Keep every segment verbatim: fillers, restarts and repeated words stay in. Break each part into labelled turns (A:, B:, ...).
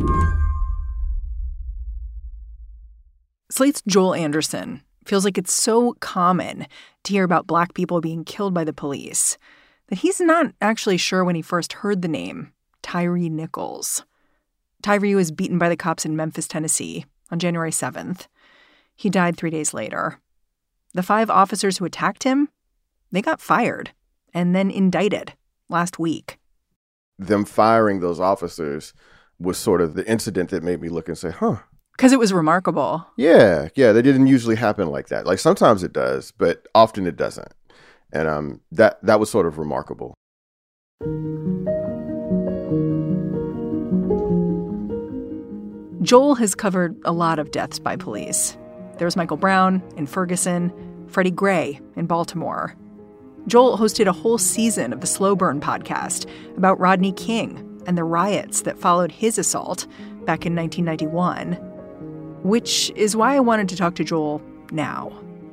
A: Slate's Joel Anderson feels like it's so common to hear about Black people being killed by the police that he's not actually sure when he first heard the name Tyre Nichols. Tyre was beaten by the cops in Memphis, Tennessee on January seventh. He died three days later. The five officers who attacked him, they got fired and then indicted last week.
B: Them firing those officers was sort of the incident that made me look and say, huh.
A: Because it was remarkable.
B: Yeah, yeah, that didn't usually happen like that. Like sometimes it does, but often it doesn't. And um, that that was sort of remarkable.
A: Joel has covered a lot of deaths by police. There was Michael Brown in Ferguson, Freddie Gray in Baltimore. Joel hosted a whole season of the Slow Burn podcast about Rodney King and the riots that followed his assault back in nineteen ninety-one. Which is why I wanted to talk to Joel now.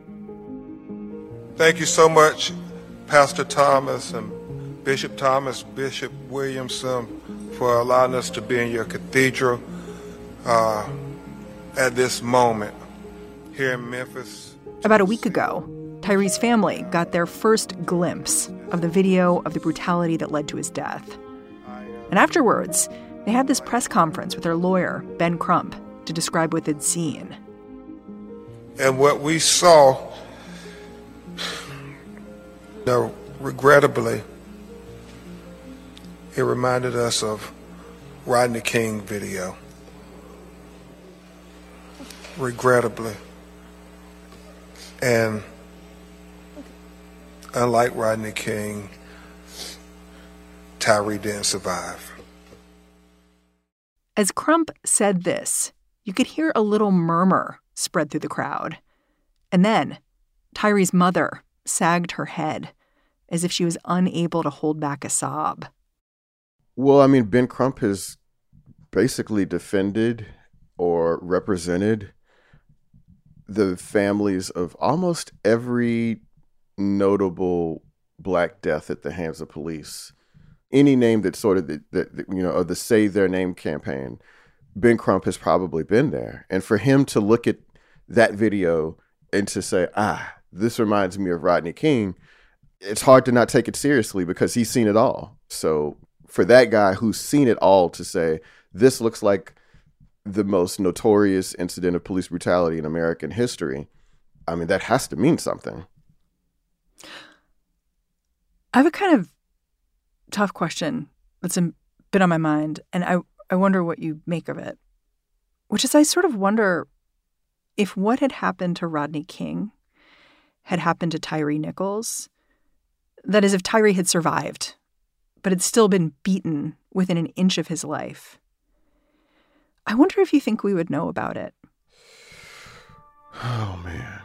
C: Thank you so much, Pastor Thomas and Bishop Thomas, Bishop Williamson, for allowing us to be in your cathedral uh, at this moment here in Memphis.
A: About a week ago, Tyre's family got their first glimpse of the video of the brutality that led to his death. And afterwards, they had this press conference with their lawyer, Ben Crump, to describe what they'd seen.
C: And what we saw, no, regrettably, it reminded us of Rodney King video. Regrettably. And unlike Rodney King, Tyre didn't survive.
A: As Crump said this, you could hear a little murmur spread through the crowd. And then Tyre's mother sagged her head as if she was unable to hold back a sob.
B: Well, I mean, Ben Crump has basically defended or represented the families of almost every notable Black death at the hands of police. Any name that sort of, the, the, you know, of the Say Their Name campaign, Ben Crump has probably been there. And for him to look at that video and to say, ah, this reminds me of Rodney King, it's hard to not take it seriously because he's seen it all. So for that guy who's seen it all to say, this looks like the most notorious incident of police brutality in American history, I mean, that has to mean something.
A: I have a kind of tough question that's a bit on my mind, and I, I wonder what you make of it, which is I sort of wonder if what had happened to Rodney King had happened to Tyre Nichols, that is, if Tyre had survived, but had still been beaten within an inch of his life. I wonder if you think we would know about it.
B: Oh, man.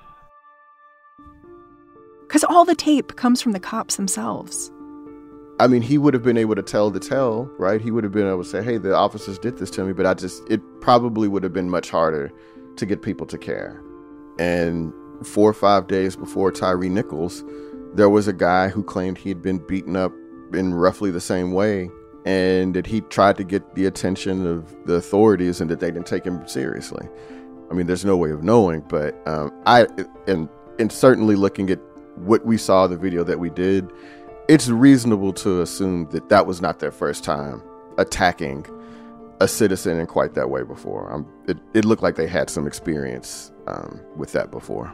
A: Because all the tape comes from the cops themselves.
B: I mean, he would have been able to tell the tale, right? He would have been able to say, hey, the officers did this to me, but I just, it probably would have been much harder to get people to care. And four or five days before Tyre Nichols, there was a guy who claimed he'd been beaten up in roughly the same way and that he tried to get the attention of the authorities and that they didn't take him seriously. I mean, there's no way of knowing, but um, I, and, and certainly looking at what we saw, the video that we did, it's reasonable to assume that that was not their first time attacking a citizen in quite that way before. Um, it, it looked like they had some experience um, with that before.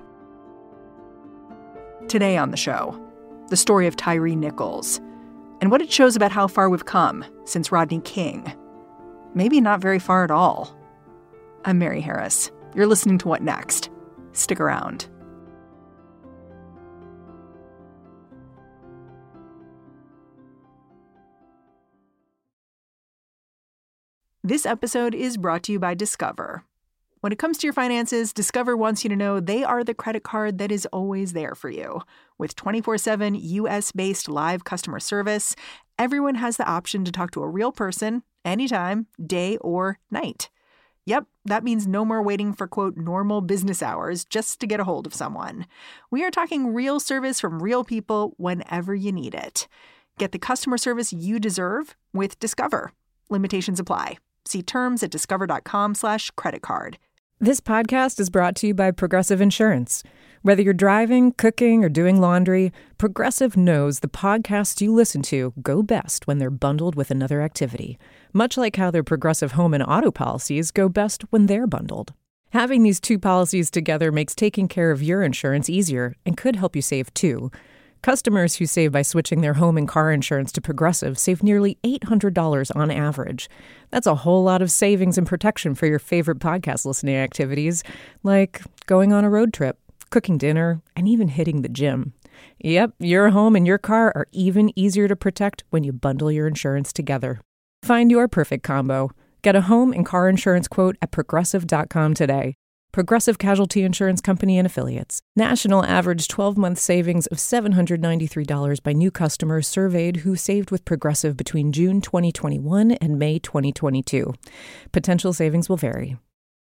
A: Today on the show, the story of Tyre Nichols and what it shows about how far we've come since Rodney King. Maybe not very far at all. I'm Mary Harris. You're listening to What Next? Stick around. This episode is brought to you by Discover. When it comes to your finances, Discover wants you to know they are the credit card that is always there for you. With twenty-four seven U S-based live customer service, everyone has the option to talk to a real person anytime, day or night. Yep, that means no more waiting for, quote, normal business hours just to get a hold of someone. We are talking real service from real people whenever you need it. Get the customer service you deserve with Discover. Limitations apply. See terms at discover.com slash credit card.
D: This podcast is brought to you by Progressive Insurance. Whether you're driving, cooking, or doing laundry, Progressive knows the podcasts you listen to go best when they're bundled with another activity, much like how their Progressive home and auto policies go best when they're bundled. Having these two policies together makes taking care of your insurance easier and could help you save too. Customers who save by switching their home and car insurance to Progressive save nearly eight hundred dollars on average. That's a whole lot of savings and protection for your favorite podcast listening activities, like going on a road trip, cooking dinner, and even hitting the gym. Yep, your home and your car are even easier to protect when you bundle your insurance together. Find your perfect combo. Get a home and car insurance quote at progressive dot com today. Progressive Casualty Insurance Company and Affiliates. National average twelve-month savings of seven hundred ninety-three dollars by new customers surveyed who saved with Progressive between June twenty twenty-one and May twenty twenty-two. Potential savings will vary.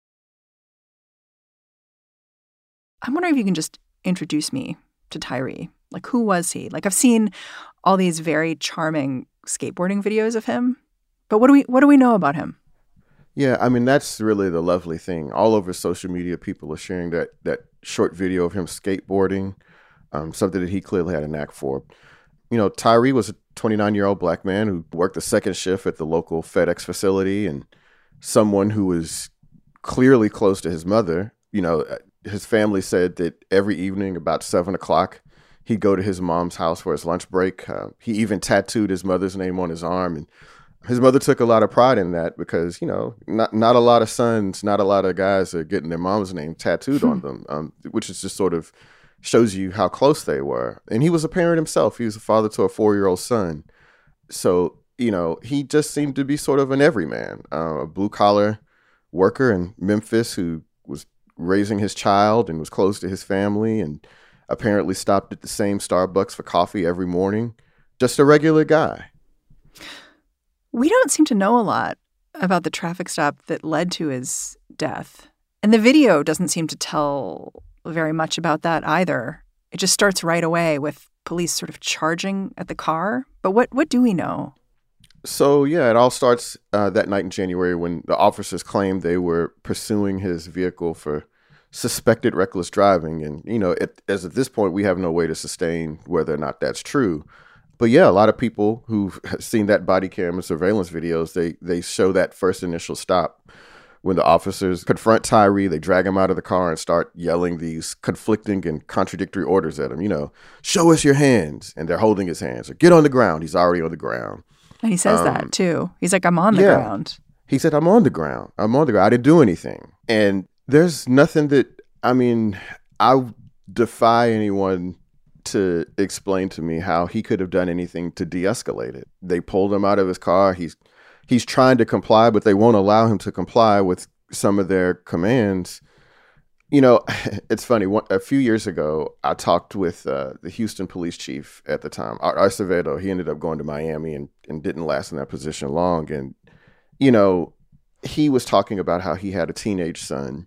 A: I'm wondering if you can just introduce me to Tyree. Like, who was he? Like, I've seen all these very charming skateboarding videos of him, but what do we what do we know about him?
B: Yeah, I mean, that's really the lovely thing. All over social media, people are sharing that that short video of him skateboarding, um, something that he clearly had a knack for. You know, Tyree was a twenty-nine-year-old black man who worked the second shift at the local FedEx facility, and someone who was clearly close to his mother. You know, his family said that every evening about seven o'clock, he'd go to his mom's house for his lunch break. Uh, he even tattooed his mother's name on his arm, and his mother took a lot of pride in that because, you know, not not a lot of sons, not a lot of guys are getting their mom's name tattooed on them, um, which is just sort of shows you how close they were. And he was a parent himself. He was a father to a four-year-old son. So, you know, he just seemed to be sort of an everyman, uh, a blue-collar worker in Memphis who was raising his child and was close to his family and apparently stopped at the same Starbucks for coffee every morning. Just a regular guy.
A: We don't seem to know a lot about the traffic stop that led to his death. And the video doesn't seem to tell very much about that either. It just starts right away with police sort of charging at the car. But what, what do we know?
B: So, yeah, it all starts uh, that night in January when the officers claimed they were pursuing his vehicle for suspected reckless driving. And, you know, it, as at this point, we have no way to sustain whether or not that's true. But yeah, a lot of people who've seen that body cam and surveillance videos, they they show that first initial stop when the officers confront Tyree, they drag him out of the car and start yelling these conflicting and contradictory orders at him. You know, show us your hands. And they're holding his hands. Or get on the ground. He's already on the ground.
A: And he says um, that too. He's like, I'm on the
B: yeah.
A: ground.
B: He said, I'm on the ground. I'm on the ground. I didn't do anything. And there's nothing that, I mean, I defy anyone to explain to me how he could have done anything to de-escalate it. They pulled him out of his car. He's he's trying to comply, but they won't allow him to comply with some of their commands. You know, it's funny. One, a few years ago, I talked with uh, the Houston police chief at the time, Art Acevedo. He ended up going to Miami and, and didn't last in that position long. And, you know, he was talking about how he had a teenage son.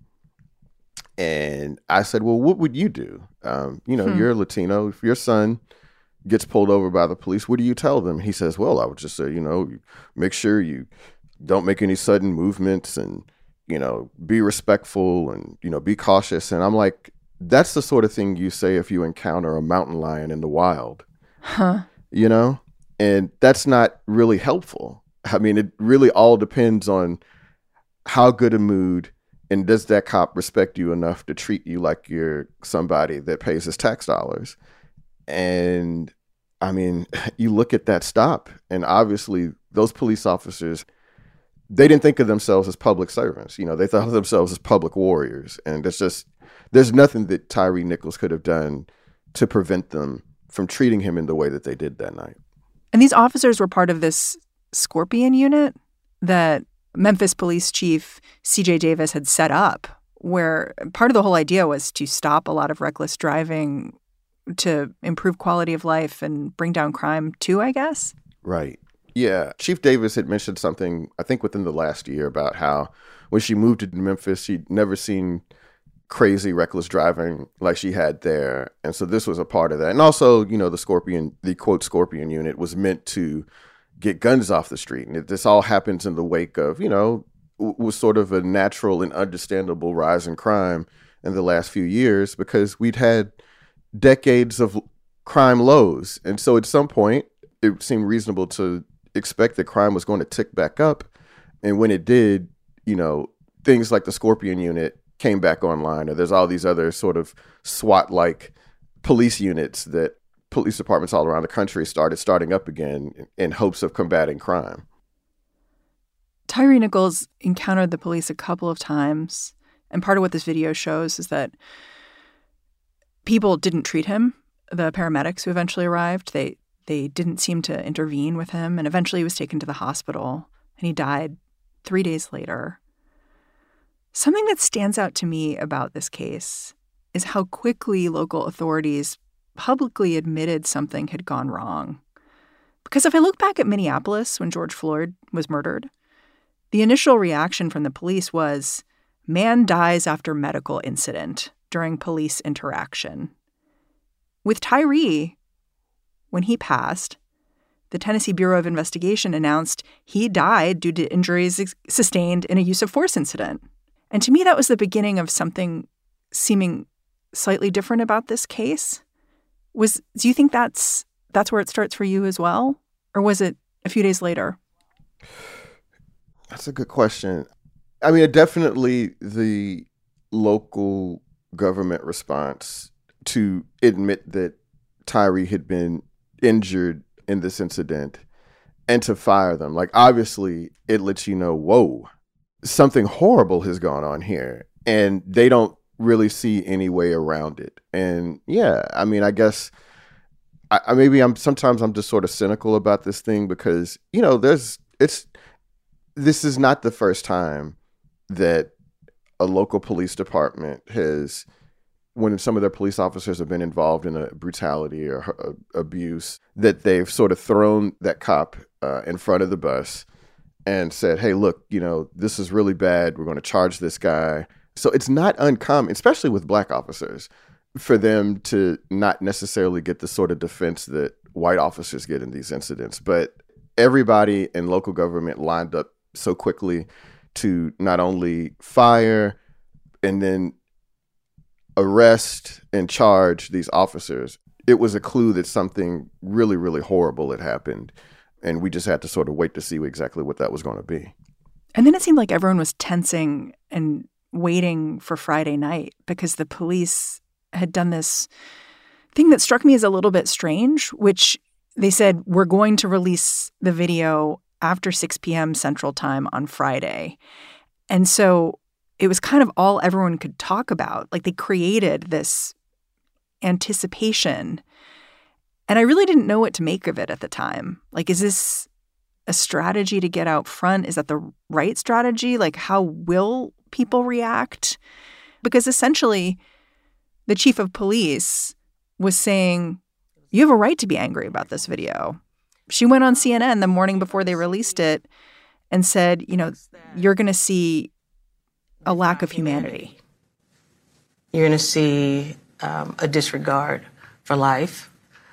B: And I said, well, what would you do? Um, you know, hmm. you're Latino. If your son gets pulled over by the police, what do you tell them? He says, well, I would just say, you know, make sure you don't make any sudden movements and, you know, be respectful and, you know, be cautious. And I'm like, that's the sort of thing you say if you encounter a mountain lion in the wild,
A: huh?
B: You know, and that's not really helpful. I mean, it really all depends on how good a mood and does that cop respect you enough to treat you like you're somebody that pays his tax dollars? And I mean, you look at that stop, and obviously those police officers, they didn't think of themselves as public servants. You know, they thought of themselves as public warriors. And it's just, there's nothing that Tyree Nichols could have done to prevent them from treating him in the way that they did that night.
A: And these officers were part of this Scorpion unit that Memphis Police Chief C J Davis had set up, where part of the whole idea was to stop a lot of reckless driving to improve quality of life and bring down crime too, I guess.
B: Right. Yeah. Chief Davis had mentioned something, I think within the last year, about how when she moved to Memphis, she'd never seen crazy reckless driving like she had there. And so this was a part of that. And also, you know, the Scorpion, the quote Scorpion unit was meant to get guns off the street. And it, this all happens in the wake of, you know, w- was sort of a natural and understandable rise in crime in the last few years because we'd had decades of crime lows. And so at some point, it seemed reasonable to expect that crime was going to tick back up. And when it did, you know, things like the Scorpion unit came back online, or there's all these other sort of SWAT-like police units that police departments all around the country started starting up again in hopes of combating crime.
A: Tyre Nichols encountered the police a couple of times. And part of what this video shows is that people didn't treat him. The paramedics who eventually arrived, they they didn't seem to intervene with him. And eventually he was taken to the hospital and he died three days later. Something that stands out to me about this case is how quickly local authorities publicly admitted something had gone wrong. Because if I look back at Minneapolis when George Floyd was murdered, the initial reaction from the police was, man dies after medical incident during police interaction. With Tyre, when he passed, the Tennessee Bureau of Investigation announced he died due to injuries ex- sustained in a use of force incident. And to me, that was the beginning of something seeming slightly different about this case. Was do you think that's that's where it starts for you as well? Or was it a few days later?
B: That's a good question. I mean, definitely the local government response to admit that Tyre had been injured in this incident and to fire them. Like, obviously, it lets you know, whoa, something horrible has gone on here. And they don't really see any way around it. And yeah, I mean, I guess I, I maybe I'm sometimes I'm just sort of cynical about this thing because, you know, there's it's this is not the first time that a local police department has, when some of their police officers have been involved in a brutality or a, abuse, that they've sort of thrown that cop uh, in front of the bus and said, hey, look, you know, this is really bad. We're going to charge this guy. So it's not uncommon, especially with black officers, for them to not necessarily get the sort of defense that white officers get in these incidents. But everybody in local government lined up so quickly to not only fire and then arrest and charge these officers. It was a clue that something really, really horrible had happened. And we just had to sort of wait to see exactly what that was going to be.
A: And then it seemed like everyone was tensing and waiting for Friday night because the police had done this thing that struck me as a little bit strange, which they said, we're going to release the video after six p.m. Central Time on Friday. And so it was kind of all everyone could talk about. Like, they created this anticipation. And I really didn't know what to make of it at the time. Like, is this a strategy to get out front? Is that the right strategy? Like, how will people react? Because essentially, the chief of police was saying, you have a right to be angry about this video. She went on C N N the morning before they released it and said, you know, you're going to see a lack of humanity.
E: You're going to see um, a disregard for life,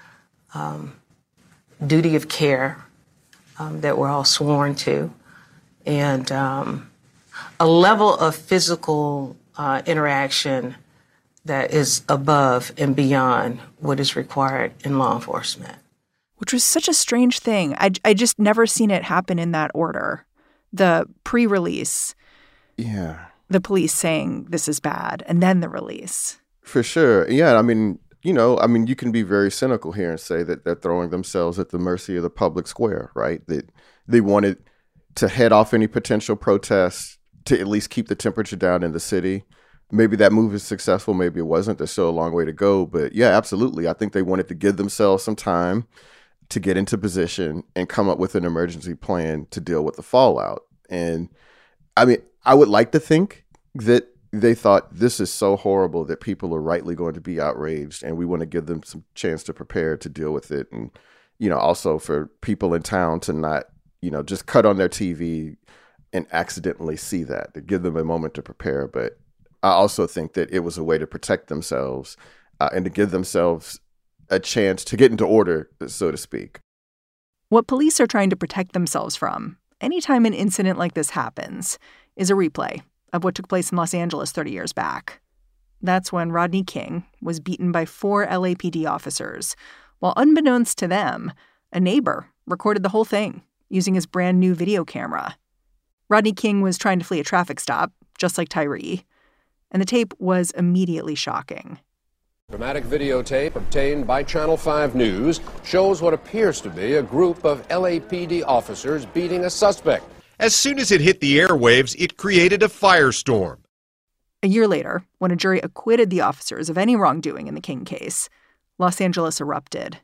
E: um, duty of care um, that we're all sworn to, and um, a level of physical uh, interaction that is above and beyond what is required in law enforcement.
A: Which was such a strange thing. I, I just never seen it happen in that order. The pre-release.
B: Yeah.
A: The police saying this is bad, and then the release.
B: For sure. Yeah, I mean, you know, I mean, you can be very cynical here and say that they're throwing themselves at the mercy of the public square, right? That they wanted to head off any potential protests, to at least keep the temperature down in the city. Maybe that move is successful, maybe it wasn't. There's still a long way to go. But yeah, absolutely. I think they wanted to give themselves some time to get into position and come up with an emergency plan to deal with the fallout. And I mean, I would like to think that they thought this is so horrible that people are rightly going to be outraged, and we want to give them some chance to prepare to deal with it. And, you know, also for people in town to not, you know, just cut on their T V and accidentally see that, to give them a moment to prepare. But I also think that it was a way to protect themselves uh, and to give themselves a chance to get into order, so to speak.
A: What police are trying to protect themselves from anytime an incident like this happens is a replay of what took place in Los Angeles thirty years back. That's when Rodney King was beaten by four L A P D officers, while unbeknownst to them, a neighbor recorded the whole thing using his brand new video camera. Rodney King was trying to flee a traffic stop, just like Tyre, and the tape was immediately shocking.
F: Dramatic videotape obtained by Channel five News shows what appears to be a group of L A P D officers beating a suspect.
G: As soon as it hit the airwaves, it created a firestorm.
A: A year later, when a jury acquitted the officers of any wrongdoing in the King case, Los Angeles erupted.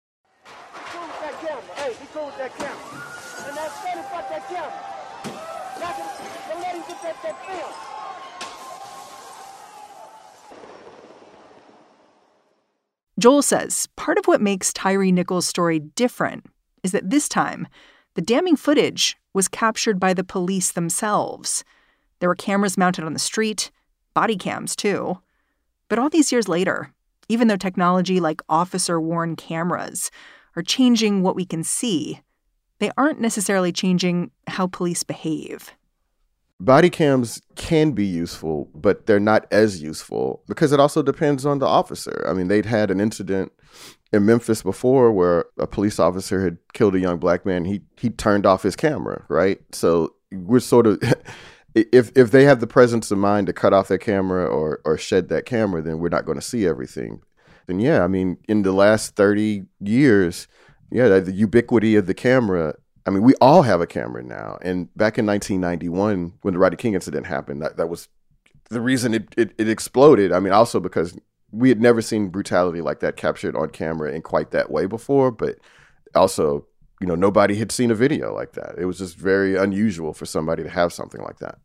A: Joel says part of what makes Tyre Nichols' story different is that this time, the damning footage was captured by the police themselves. There were cameras mounted on the street, body cams too. But all these years later, even though technology like officer-worn cameras are changing what we can see, they aren't necessarily changing how police behave.
B: Body cams can be useful, but they're not as useful because it also depends on the officer. I mean, they'd had an incident in Memphis before where a police officer had killed a young black man. He he turned off his camera, right? So we're sort of, if if they have the presence of mind to cut off their camera or or shed that camera, then we're not going to see everything. And yeah, I mean, in the last thirty years, yeah, the ubiquity of the camera. I mean, we all have a camera now. And back in nineteen ninety-one, when the Rodney King incident happened, that, that was the reason it, it, it exploded. I mean, also because we had never seen brutality like that captured on camera in quite that way before. But also, you know, nobody had seen a video like that. It was just very unusual for somebody to have something like that.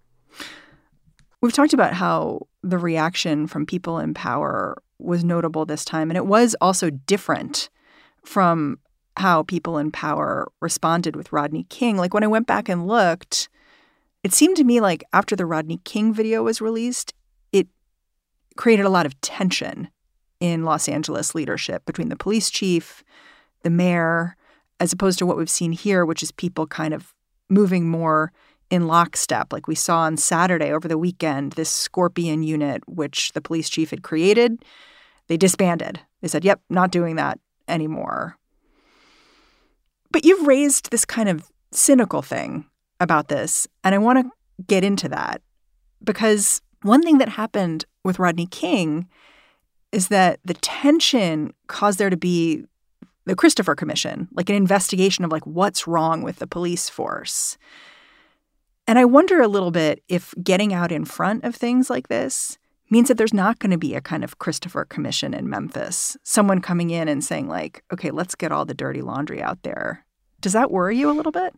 A: We've talked about how the reaction from people in power was notable this time. And it was also different from how people in power responded with Rodney King. Like when I went back and looked, it seemed to me like after the Rodney King video was released, it created a lot of tension in Los Angeles leadership between the police chief, the mayor, as opposed to what we've seen here, which is people kind of moving more in lockstep. Like we saw on Saturday over the weekend, this Scorpion unit, which the police chief had created, they disbanded. They said, yep, not doing that anymore. But you've raised this kind of cynical thing about this, and I want to get into that because one thing that happened with Rodney King is that the tension caused there to be the Christopher Commission, like an investigation of like what's wrong with the police force. And I wonder a little bit if getting out in front of things like this means that there's not going to be a kind of Christopher Commission in Memphis, someone coming in and saying like, okay, let's get all the dirty laundry out there. Does that worry you a little bit?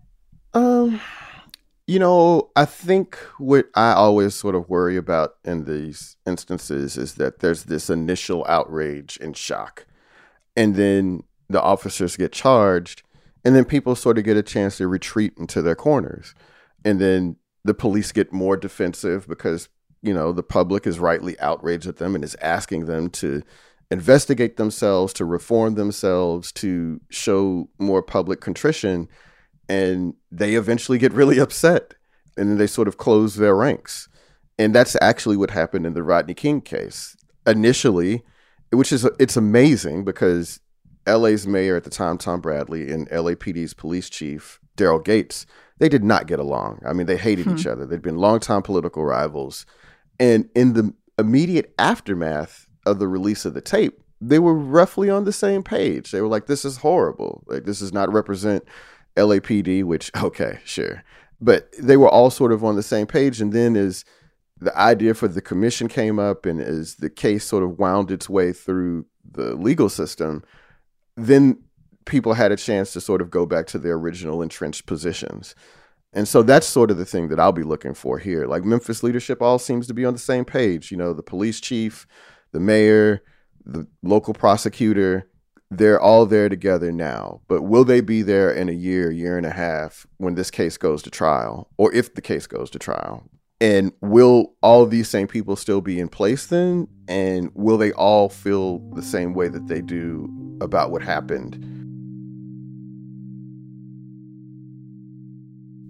B: Um, you know, I think what I always sort of worry about in these instances is that there's this initial outrage and shock, and then the officers get charged, and then people sort of get a chance to retreat into their corners. And then the police get more defensive because, you know, the public is rightly outraged at them and is asking them to investigate themselves, to reform themselves, to show more public contrition. And they eventually get really upset and then they sort of close their ranks. And that's actually what happened in the Rodney King case. Initially, which is, it's amazing because L A's mayor at the time, Tom Bradley, and L A P D's police chief, Daryl Gates, they did not get along. I mean, they hated hmm. each other. They'd been longtime political rivals. And in the immediate aftermath of the release of the tape, they were roughly on the same page. They were like, this is horrible. Like, this does not represent L A P D, which, okay, sure. But they were all sort of on the same page. And then as the idea for the commission came up and as the case sort of wound its way through the legal system, then people had a chance to sort of go back to their original entrenched positions. And so that's sort of the thing that I'll be looking for here. Like Memphis leadership all seems to be on the same page. You know, the police chief, the mayor, the local prosecutor, they're all there together now. But will they be there in a year, year and a half when this case goes to trial, or if the case goes to trial? And will all of these same people still be in place then? And will they all feel the same way that they do about what happened?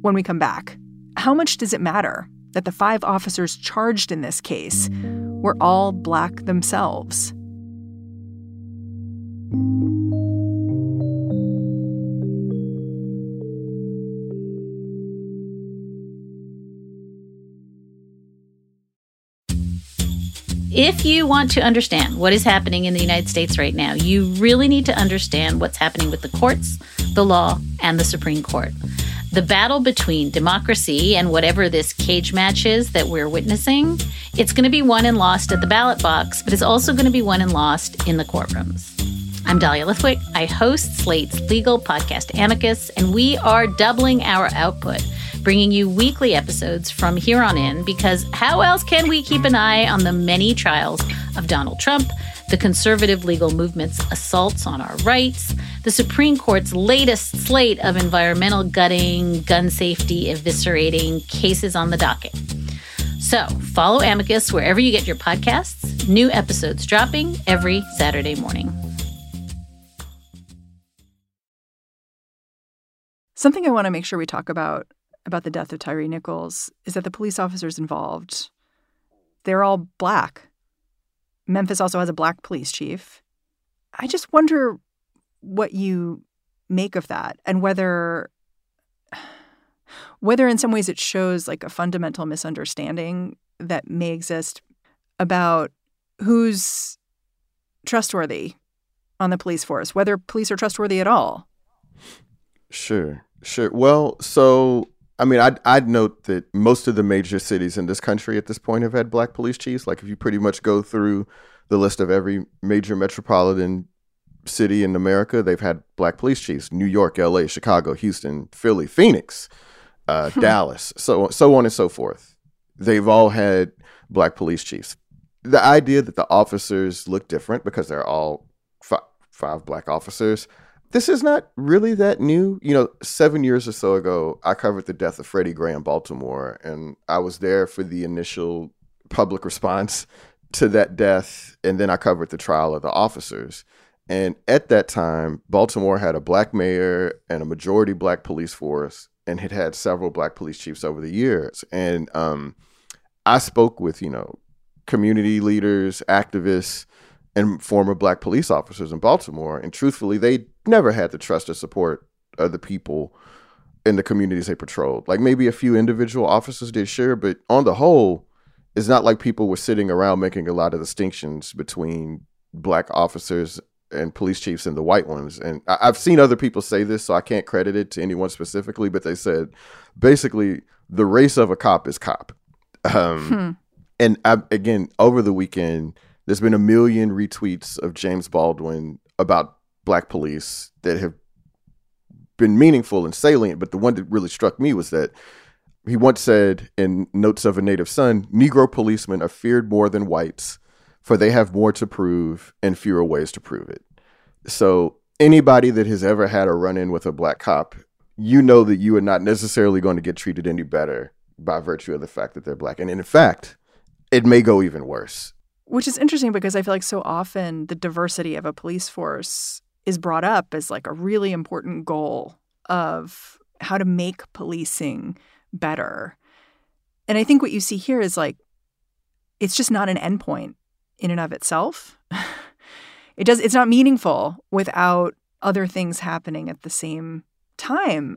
A: When we come back, how much does it matter that the five officers charged in this case were all Black themselves?
H: If you want to understand what is happening in the United States right now, you really need to understand what's happening with the courts, the law, and the Supreme Court. The battle between democracy and whatever this cage match is that we're witnessing, it's going to be won and lost at the ballot box, but it's also going to be won and lost in the courtrooms. I'm Dahlia Lithwick. I host Slate's legal podcast Amicus, and we are doubling our output, bringing you weekly episodes from here on in, because how else can we keep an eye on the many trials of Donald Trump, the conservative legal movement's assaults on our rights, the Supreme Court's latest slate of environmental gutting, gun safety eviscerating cases on the docket. So follow Amicus wherever you get your podcasts. New episodes dropping every Saturday morning.
A: Something I want to make sure we talk about about the death of Tyre Nichols is that the police officers involved, they're all Black. Memphis also has a Black police chief. I just wonder what you make of that, and whether whether in some ways it shows like a fundamental misunderstanding that may exist about who's trustworthy on the police force, whether police are trustworthy at all.
B: Sure, sure. Well, so I mean, I'd, I'd note that most of the major cities in this country at this point have had Black police chiefs. Like, if you pretty much go through the list of every major metropolitan city in America, they've had Black police chiefs. New York, L A, Chicago, Houston, Philly, Phoenix, uh, Dallas, so, so on and so forth. They've all had Black police chiefs. The idea that the officers look different because they're all five, five Black officers, this is not really that new. You know, seven years or so ago, I covered the death of Freddie Gray in Baltimore, and I was there for the initial public response to that death, and then I covered the trial of the officers. And at that time, Baltimore had a Black mayor and a majority Black police force, and had had several Black police chiefs over the years. And um, I spoke with, you know, community leaders, activists, and former Black police officers in Baltimore. And truthfully, they never had the trust or support of the people in the communities they patrolled. Like, maybe a few individual officers did, sure, but on the whole, it's not like people were sitting around making a lot of distinctions between Black officers and police chiefs and the white ones. And I- I've seen other people say this, so I can't credit it to anyone specifically, but they said, basically, the race of a cop is cop. Um, hmm. And I, again, over the weekend, there's been a million retweets of James Baldwin about Black police that have been meaningful and salient. But the one that really struck me was that he once said in Notes of a Native Son, Negro policemen are feared more than whites, for they have more to prove and fewer ways to prove it. So anybody that has ever had a run-in with a Black cop, you know that you are not necessarily going to get treated any better by virtue of the fact that they're Black. And in fact, it may go even worse.
A: Which is interesting because I feel like so often the diversity of a police force is brought up as like a really important goal of how to make policing better. And I think what you see here is like, it's just not an endpoint in and of itself. It does, it's not meaningful without other things happening at the same time.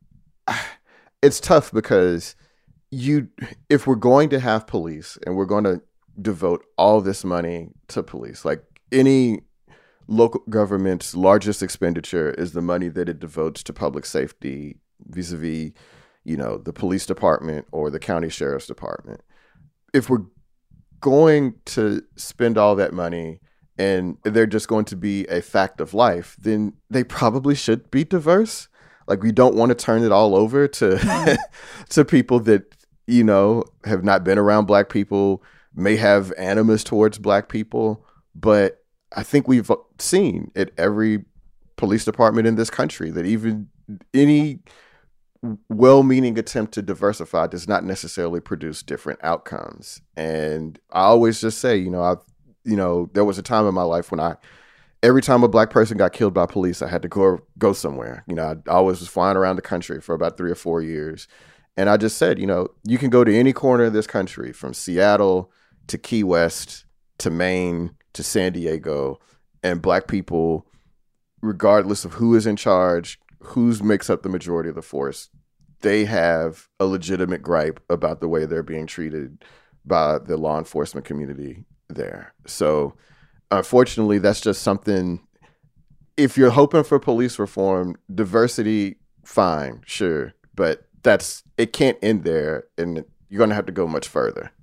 B: It's tough because you, if we're going to have police and we're going to devote all this money to police, like any local government's largest expenditure is the money that it devotes to public safety vis-a-vis, you know, the police department or the county sheriff's department. If we're going to spend all that money and they're just going to be a fact of life, then they probably should be diverse. Like, we don't want to turn it all over to to people that, you know, have not been around Black people, may have animus towards Black people. But I think we've seen at every police department in this country that even any well-meaning attempt to diversify does not necessarily produce different outcomes. And I always just say, you know, I, you know, there was a time in my life when I, every time a Black person got killed by police, I had to go go somewhere. You know, I always was flying around the country for about three or four years. And I just said, you know, you can go to any corner of this country, from Seattle to Key West to Maine to San Diego, and Black people, regardless of who is in charge, who makes up the majority of the force, they have a legitimate gripe about the way they're being treated by the law enforcement community there. So unfortunately, that's just something, if you're hoping for police reform, diversity, fine, sure. But that's, it can't end there, and you're going to have to go much further.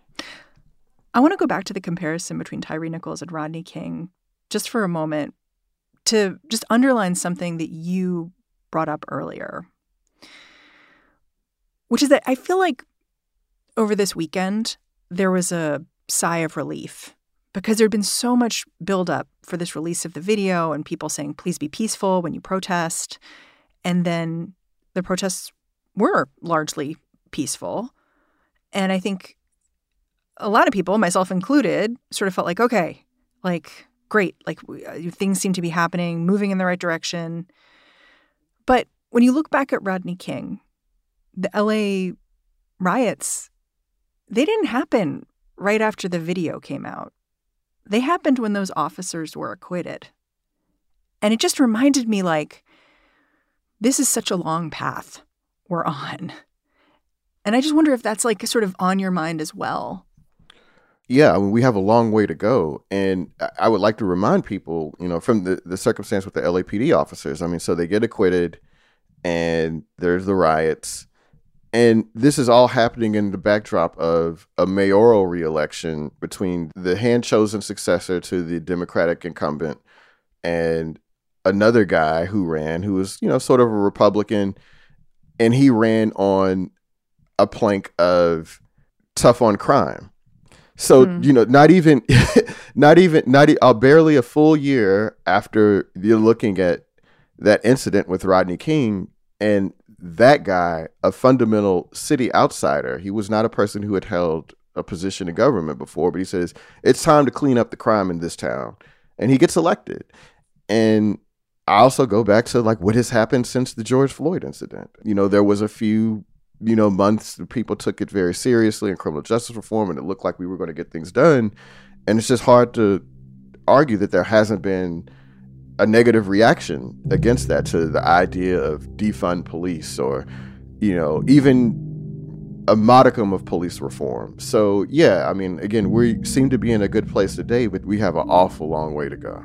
A: I want to go back to the comparison between Tyre Nichols and Rodney King just for a moment to just underline something that you brought up earlier, which is that I feel like over this weekend, there was a sigh of relief because there had been so much buildup for this release of the video and people saying, please be peaceful when you protest. And then the protests were largely peaceful. And I think a lot of people, myself included, sort of felt like, okay, like, great, like things seem to be happening, moving in the right direction. But when you look back at Rodney King, the L A riots, they didn't happen right after the video came out. They happened when those officers were acquitted. And it just reminded me, like, this is such a long path we're on. And I just wonder if that's like sort of on your mind as well.
B: Yeah, I mean, we have a long way to go. And I would like to remind people, you know, from the, the circumstance with the L A P D officers. I mean, so they get acquitted and there's the riots. And this is all happening in the backdrop of a mayoral reelection between the hand-chosen successor to the Democratic incumbent and another guy who ran, who was, you know, sort of a Republican. And he ran on a plank of tough on crime. So, mm. you know, not even, not even, not uh, barely a full year after you're looking at that incident with Rodney King, and that guy, a fundamental city outsider, he was not a person who had held a position in government before, but he says, it's time to clean up the crime in this town. And he gets elected. And I also go back to like what has happened since the George Floyd incident. You know, there was a few, you know, months people took it very seriously in criminal justice reform, and it looked like we were going to get things done. And it's just hard to argue that there hasn't been a negative reaction against that, to the idea of defund police or, you know, even a modicum of police reform. So, yeah, I mean, again, we seem to be in a good place today, but we have an awful long way to go.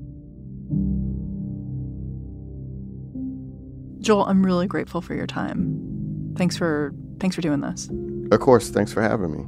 A: Joel, I'm really grateful for your time. Thanks for thanks for doing this.
B: Of course. Thanks for having me.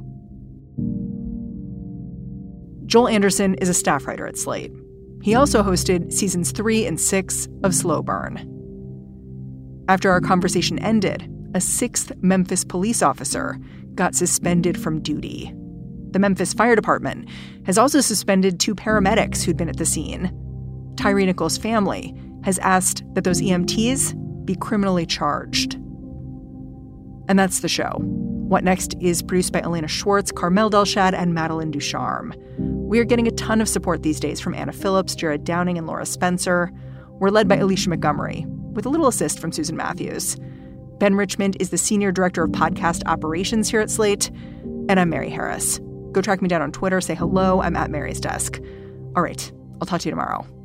A: Joel Anderson is a staff writer at Slate. He also hosted seasons three and six of Slow Burn. After our conversation ended, a sixth Memphis police officer got suspended from duty. The Memphis Fire Department has also suspended two paramedics who'd been at the scene. Tyre Nichols' family has asked that those E M Ts be criminally charged. And that's the show. What Next is produced by Elena Schwartz, Carmel Delshad, and Madeline Ducharme. We are getting a ton of support these days from Anna Phillips, Jared Downing, and Laura Spencer. We're led by Alicia Montgomery, with a little assist from Susan Matthews. Ben Richmond is the Senior Director of Podcast Operations here at Slate. And I'm Mary Harris. Go track me down on Twitter, say hello. I'm at Mary's Desk. All right, I'll talk to you tomorrow.